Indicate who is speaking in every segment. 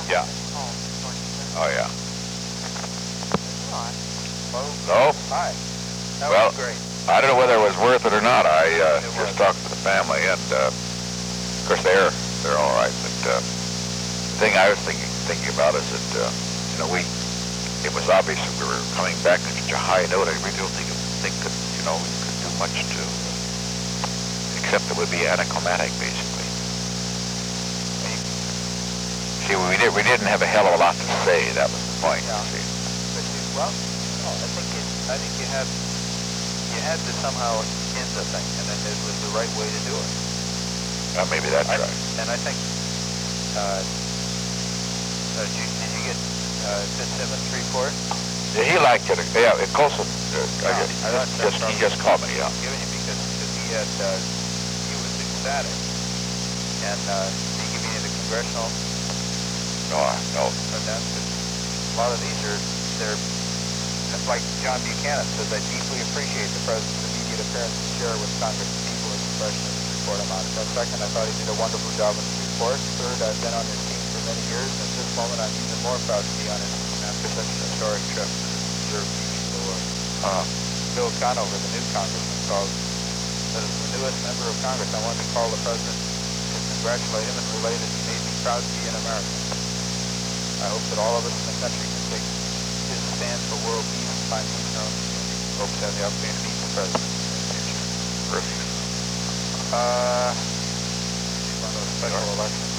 Speaker 1: Yeah. Oh, yeah.
Speaker 2: Hello?
Speaker 1: So,
Speaker 2: Hi. That
Speaker 1: well,
Speaker 2: was great.
Speaker 1: I don't know whether it was worth it or not. I
Speaker 2: It
Speaker 1: just
Speaker 2: was.
Speaker 1: talked to the family, and of course they're all right. But the thing I was thinking about is that it was obvious that we were coming back at such a high note. I really don't think that we could do much to, except it would be anticlimactic, basically. See, we didn't have a hell of a lot to say. That was the point.
Speaker 2: Yeah.
Speaker 1: See.
Speaker 2: But I think you had to somehow end the thing, and it was the right way to do it.
Speaker 1: Maybe that's right.
Speaker 2: And I think, did you get Fitzsimmons' report?
Speaker 1: Yeah, he liked it. Yeah, Colson. He just called me. Yeah.
Speaker 2: Giving you because he was ecstatic, and he gave you the congressional.
Speaker 1: No.
Speaker 2: A lot of these they're like John Buchanan says, I deeply appreciate the President's immediate appearance to share with Congress and people his impression of his report. I'm honored. Second, I thought he did a wonderful job in his report. Third, I've been on his team for many years, and at this moment I'm even more proud to be on his team after such an historic trip to the reserve. Bill Conover, the new congressman, called as the newest member of Congress. I wanted to call the President to congratulate him and relay that he made me proud to be an American. I hope that all of us in the country can take his stand for world peace and find peace in our own community. Hope to have the opportunity to meet the President in the future.
Speaker 1: Perfect.
Speaker 2: One of those special elections.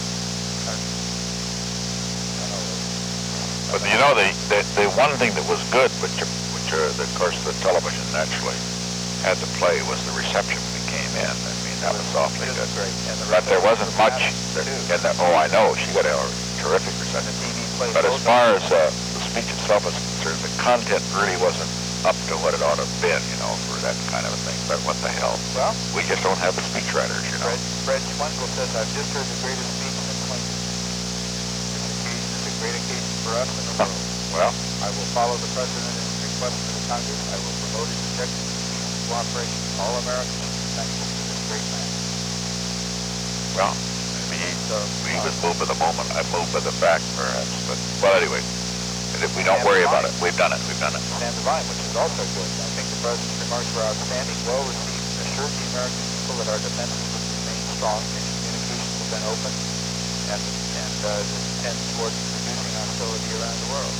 Speaker 1: But the one thing that was good, which of course the television naturally had to play, was the reception we came in. I mean, that was awfully good.
Speaker 2: Great.
Speaker 1: But there wasn't much. I know she got a terrific reception. But as far as the speech itself is concerned, the content really wasn't up to what it ought to have been, for that kind of a thing. But what the hell?
Speaker 2: Well,
Speaker 1: we just don't have the speechwriters,
Speaker 2: Fred Schwendel says, I've just heard the greatest speech since Lincoln. This occasion is a great occasion for us and the world.
Speaker 1: Well,
Speaker 2: I will follow the President in his request to the Congress. I will promote his objectives of peace and cooperation. All Americans should be thankful to this great man.
Speaker 1: Well, we would move with the moment. I move with the fact, perhaps. But, well, anyway, we don't worry about it. We've done it.
Speaker 2: Stand divine, which is also good. I think the President's remarks were outstanding, well received, and assured the American people that our defenses would remain strong and communications have been open and tend towards reducing hostility around the world.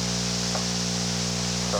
Speaker 2: So,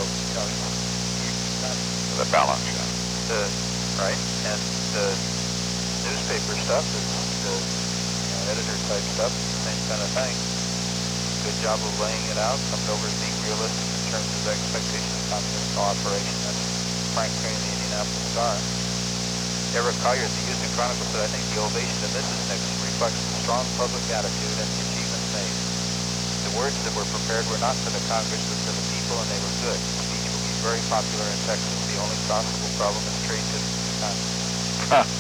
Speaker 1: the balance,
Speaker 2: right? And the newspaper stuff is editor type stuff, the same kind of thing. Good job of laying it out, comes over as being realistic in terms of expectations of communist cooperation. That's Frank Crane, the Indianapolis Star. Eric Collier, the Houston Chronicle, said, I think the ovation to Mrs. Nixon reflects the strong public attitude and the achievements made. The words that were prepared were not for the Congress, but for the people, and they were good. The speech will be very popular in Texas. The only possible problem is trade distance to Congress.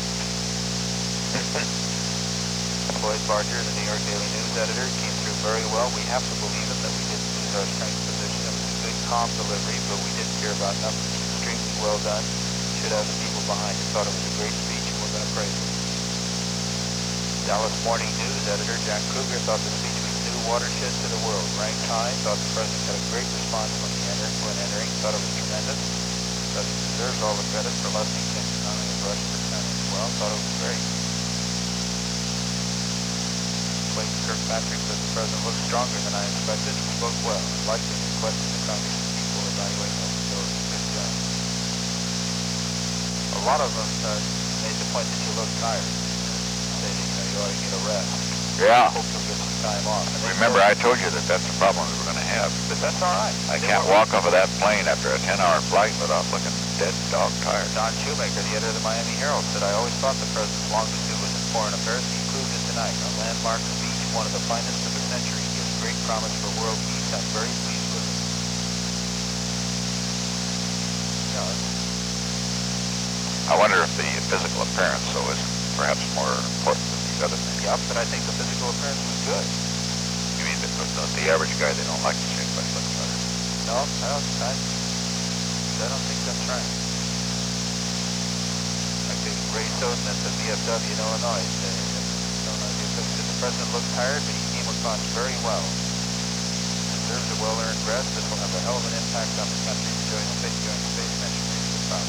Speaker 2: Lloyd Barger, the New York Daily News editor, came through very well. We have to believe him that we didn't lose our strength position. It was a good, calm delivery, but we didn't care about numbers. Extremely well done. Should have the people behind it. Thought it was a great speech, and we're going to praise it. Dallas Morning News editor Jack Kruger thought the speech was a new watershed to the world. Ranked high. Thought the President had a great response when entering. Thought it was tremendous. Thought he deserves all the credit for lessening tension on his Russian lieutenant as well. Thought it was great. Clayton Kirkpatrick said the President looked stronger than I expected and spoke well. I'd like to request that the Congress and people evaluate those abilities. Good job. A lot of them made the point that you look tired. Say that you ought to get a rest.
Speaker 1: Yeah.
Speaker 2: Hope you'll get some time off. And
Speaker 1: remember, I told you that that's the problem we were going to have.
Speaker 2: But that's all right.
Speaker 1: I can't walk off of that plane after a 10-hour flight without looking dead dog tired.
Speaker 2: Don Shoemaker, the editor of the Miami Herald, said, I always thought the President's longest do was in foreign affairs. He proved it tonight. A landmark speech, one of the finest of the century, gives great promise for world peace. I'm very pleased with it.
Speaker 1: I wonder if the physical appearance, though, is perhaps more important than these other things.
Speaker 2: Yeah, but I think the physical appearance was good.
Speaker 1: You mean the average guy, they don't like to see anybody look better?
Speaker 2: No, I don't think that's right. Like Ray Soden at the VFW in Illinois said the President looked tired, but he came response very well. Deserves a well-earned rest. This will have a hell of an impact on the country during space mission reaches the top.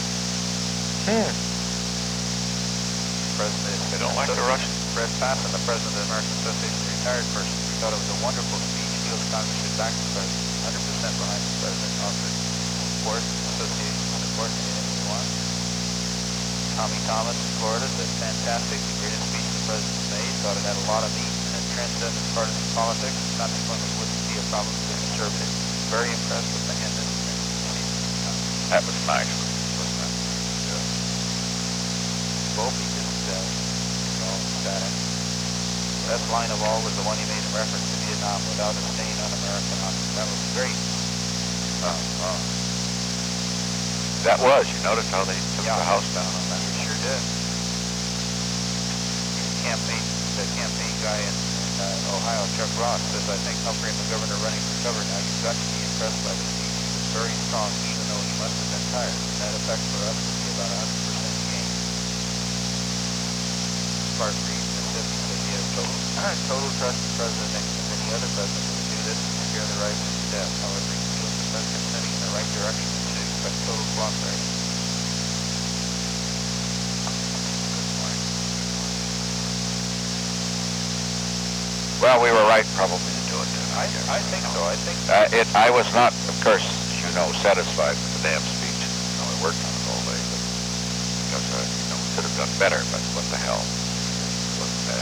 Speaker 2: President,
Speaker 1: They don't like the Russians.
Speaker 2: Fred Passon, the president of the American Association of Retired Persons, we thought it was a wonderful speech. Feels Congress should back the president, 100% behind the president. Offered support, association support, anything we want. Tommy Thomas in Florida said, fantastic, the greatest speech the president made. Thought it had a lot of meat and it transcended partisan politics. Consequently, wouldn't see a problem with the conservatives. Very impressed with the
Speaker 1: That was nice, wasn't it?
Speaker 2: Yeah. Volpe just all static. The best line of all was the one he made in reference to Vietnam, without a stain on American honor. That was great.
Speaker 1: That was. You noticed how they took the house down on that?
Speaker 2: You sure did. The campaign guy in Ohio, Chuck Ross, says, I think Humphrey and McGovern are running for cover now. You've got to be impressed by the speech. He was very strong, even though he must have been tired. That effect for us would be about 100% gain. Bart Reed, Mississippi, said he has total trust in President Nixon. Any other president would do this and scare the rifles to death. However, he feels the president heading in the right direction and should expect total cooperation.
Speaker 1: Well, we were right probably to do it.
Speaker 2: I think so.
Speaker 1: I was not, of course, as you know, satisfied with the damn speech. I worked on it all day, but because we could have done better. But what the hell? It wasn't bad.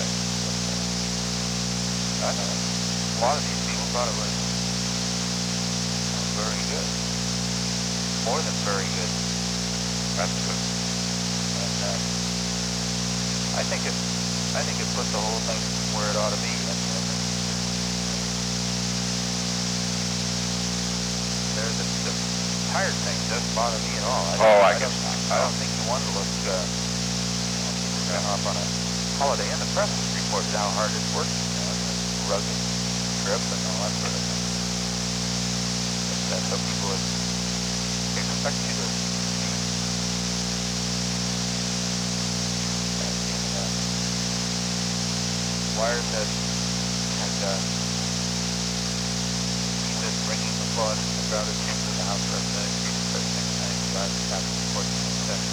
Speaker 2: I know. A lot of these people thought it was very good, more than very good.
Speaker 1: That's good.
Speaker 2: And I think it put the whole thing where it ought to be. The tired thing doesn't bother me at all.
Speaker 1: I
Speaker 2: don't think you want to look off on a holiday. And the press has reported how hard it's working, the rugged trip and all that sort of thing. So people would expect you to be. Wires had bringing applause from the crowded chambers of the House of Representatives, President Nixon, Captain Report to the session.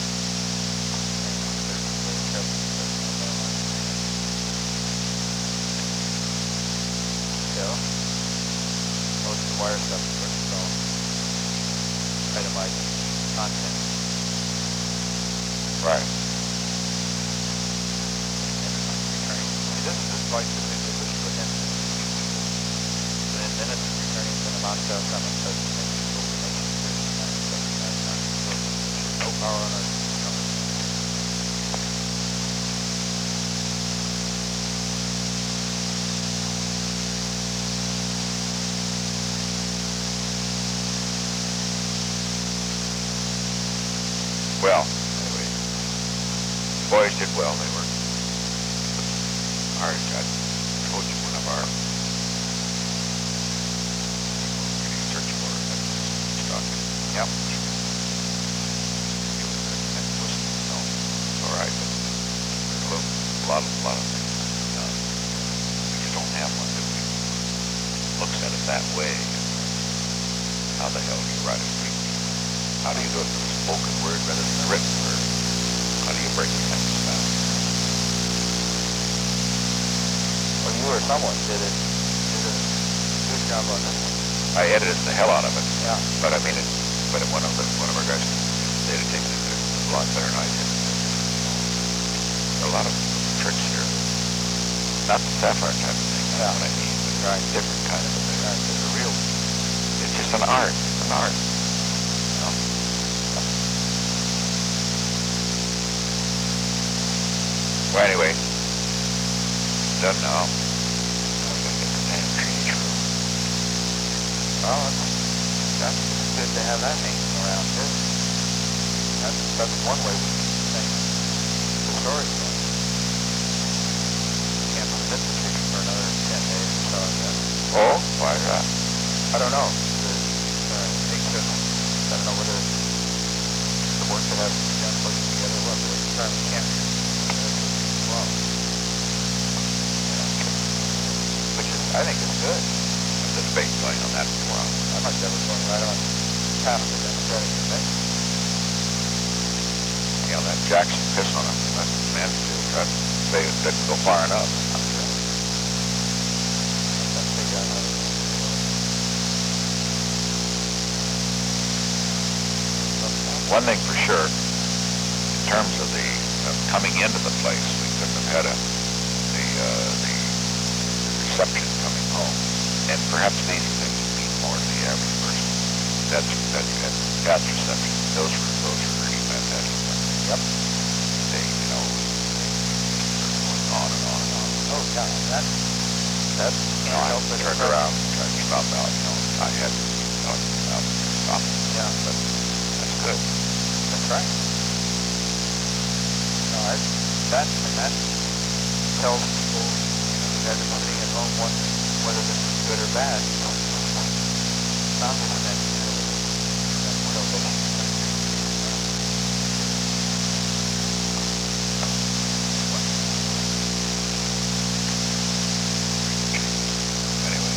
Speaker 2: Still, most of the wire stuff is pretty dull. Itemized content.
Speaker 1: Right.
Speaker 2: This is like the video which was within minutes of returning from the Moscow summit, President Nixon told the nation no power on earth.
Speaker 1: Well, anyway, the boys did well. They were ours. I told you one of our people search for it. Stuck. Yep. It's all right, but there's a lot of things. We just don't have one that looks at it that way. How the hell do you write a speech? How do you do it with a spoken word rather than a written word? How do you break the sentence down?
Speaker 2: Well, you or someone did a good job on this one.
Speaker 1: I edited the hell out of it.
Speaker 2: Yeah.
Speaker 1: But I mean, one of our guys did it a lot better than I did. There are a lot of tricks here. Not the sapphire type of thing. That's what I mean. But
Speaker 2: right.
Speaker 1: Different kind of a thing. Right. It's a real. It's just an art. It's an art. Well, anyway, done now. I'm gonna get the damn tree through.
Speaker 2: Well, that's good to have that hanging around too. That's one way we can think the story going. Can't submit the tree for another 10 days or so, I guess.
Speaker 1: Oh, why not?
Speaker 2: I don't know. I don't know whether the work that has to be done putting together what the determined camp well. Which is I think it's good.
Speaker 1: There's a debate going on that for a while.
Speaker 2: I'd like to have it going right on half of the Democratic convention.
Speaker 1: You know, that Jackson piss on him, that Mansfield tried to say it didn't go far enough.
Speaker 2: I'm sure. Let's figure out how to do it.
Speaker 1: One thing for sure, in terms of the coming into the place, we couldn't have had the reception coming home, and perhaps these things mean more to the average person. That's reception. Those were really fantastic.
Speaker 2: Yep.
Speaker 1: They, you know, going on and on and on.
Speaker 2: Oh, yeah, that's
Speaker 1: You know, I turned around, tried to stop out. You know, I had to stop.
Speaker 2: Yeah,
Speaker 1: but that's good.
Speaker 2: that's right. No, that tells people, you know, who have been sitting at home wondering whether this is good or bad. Not with that,
Speaker 1: Anyway.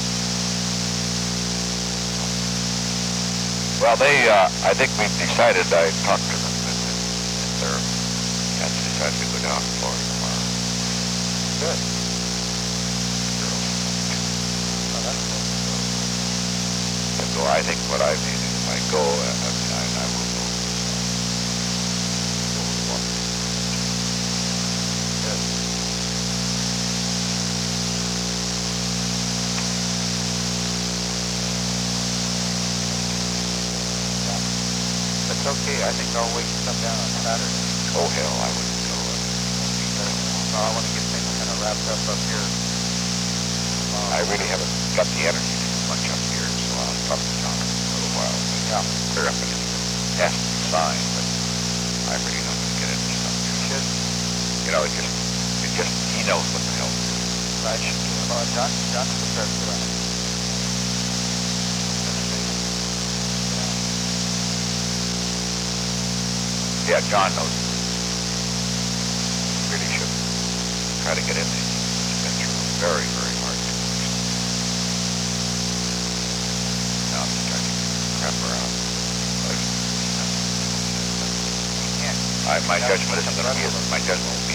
Speaker 1: Well, I think we've decided, I talked to them, and they're decided to go down to Florida tomorrow.
Speaker 2: good.
Speaker 1: Girls.
Speaker 2: Oh, that's good.
Speaker 1: And so I think what I mean is if I go, I will go.
Speaker 2: Good. It's okay. I think I'll wait to come down on Saturday.
Speaker 1: Oh, hell, I wouldn't go.
Speaker 2: I want to get things kind of wrapped up here.
Speaker 1: I really haven't got the energy to do much up here, so I'll talk to John in a little while.
Speaker 2: Yeah.
Speaker 1: Clear up anything that has to be signed, but I'm really not going to get into something.
Speaker 2: You should.
Speaker 1: You know, he knows what the hell to do.
Speaker 2: Right. John's prepared for that.
Speaker 1: Yeah, John knows. Really should try to get in there. He's been through a very, very hard situation. Now I'm just trying to crap around. My judgment isn't going to be my judgment